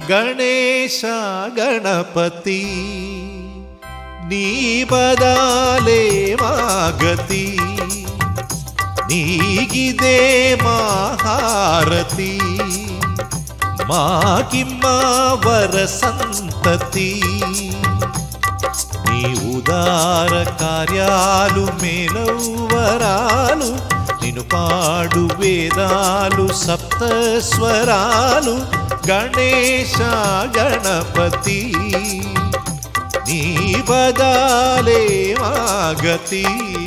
గణేశ గణపతి నీ పదాలే మా గతి నీగిదే మా హారతి మాకిమ్మ వరసంతతి నీ ఉదార కార్యాలు మేలవరాలు నిన్ను పాడు వేదాలు సప్తస్వరాలు గణేశ గణపతి నీ పదాలే మా గతి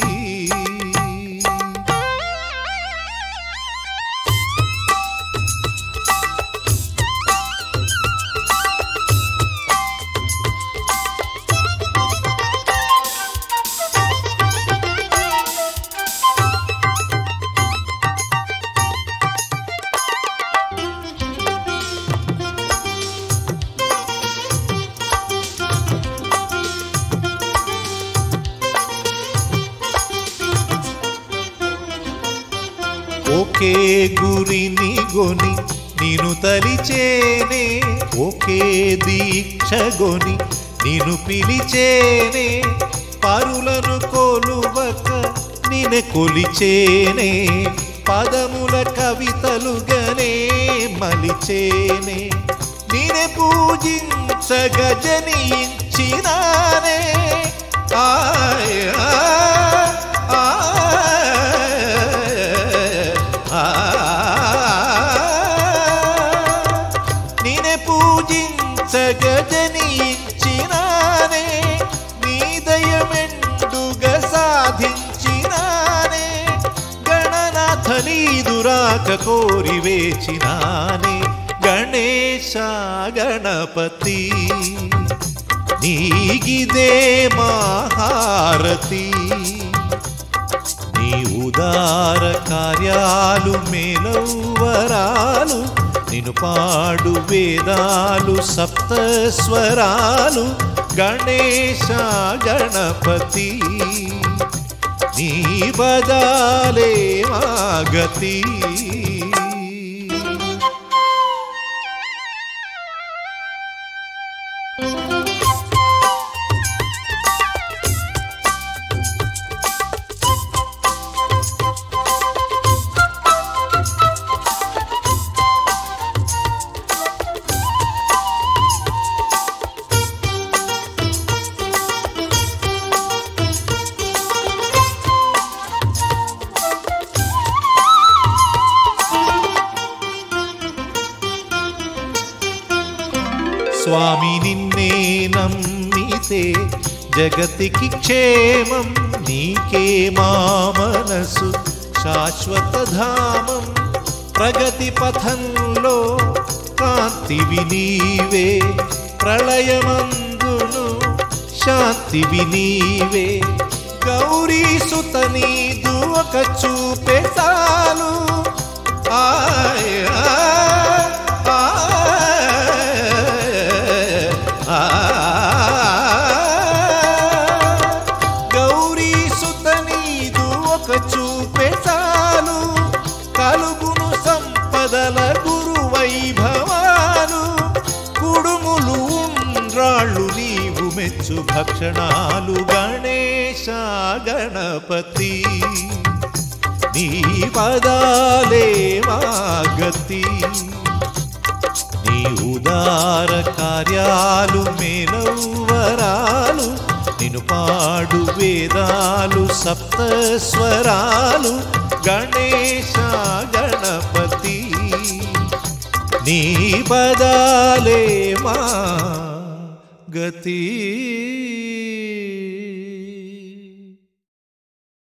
ఒకే గురిని గొని నిన్ను తలిచేనే ఒకే దీక్షగొని నిన్ను పిలిచేనే పరులను కొలువక నిన్ను కొలిచేనే పదముల కవితలుగనే మలిచేనే నిన్ను పూజించగ జనించినానే నిన్ను పూజించగజనించినానే నీ దయమెండుగా సాధించినానే గణనాథ నీదురాక కోరి వేచినానే గణేశ గణపతి నీగిదే మా హారతి నీ ఉదార కార్యాలు మేలవరాలు నిన్ను పాడు వేదాలు సప్తస్వరాలు గణేశ గణపతి నీ పదాలే మా గతి స్వామి నిన్నే నమ్మితే జగతికి క్షేమం నీకే మా మనసు శాశ్వత ధామం ప్రగతి పథంలో కాంతివి నీవే ప్రళయమందును శాంతివి నీవే గౌరీ సుత నీదు ఒక చూపే చాలు గౌరీ సుత నీదు ఒక చూపే చాలు కలుగును సంపదల గురు వైభవాలు కుడుములు ఉండ్రాళ్ళు నీవు మెచ్చు భక్షణాలు గణేశ గణపతి నీ పదాలే మా గతి నీ ఉదార కార్యాలు మేలవరాలు నిన్ను పాడు వేదాలు సప్తస్వరాలు గణేశ గణపతి నీ పదాలే మా గతి